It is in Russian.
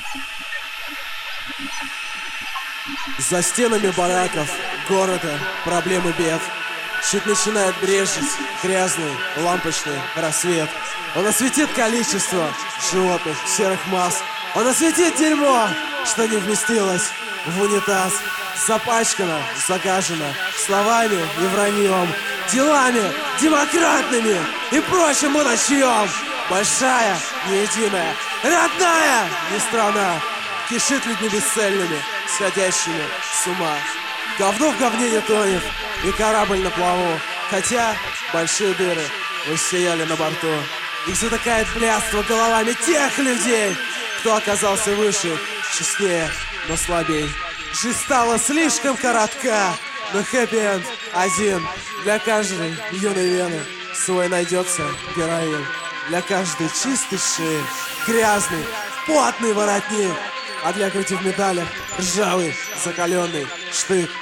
За стенами бараков города проблемы бед. Чуть начинает брезжить грязный лампочный рассвет. Он осветит количество животных серых масс. Он осветит дерьмо, что не вместилось в унитаз. Запачкано, загажено словами и враньем, делами демократными и прочим мудачьем. Большая, не единая, родная не страна кишит людьми бесцельными, сходящими с ума. Говно в говне не тонет, и корабль на плаву. Хотя большие дыры воссияли на борту. Их затыкает блядство головами тех людей, кто оказался выше, честнее, но слабей. Жизнь стала слишком коротка, но хэппи-энд один. Для каждой юной вены свой найдется героин. Для каждой чистой шеи грязный, потный воротник. А для груди в медалях ржавый, закаленный штык.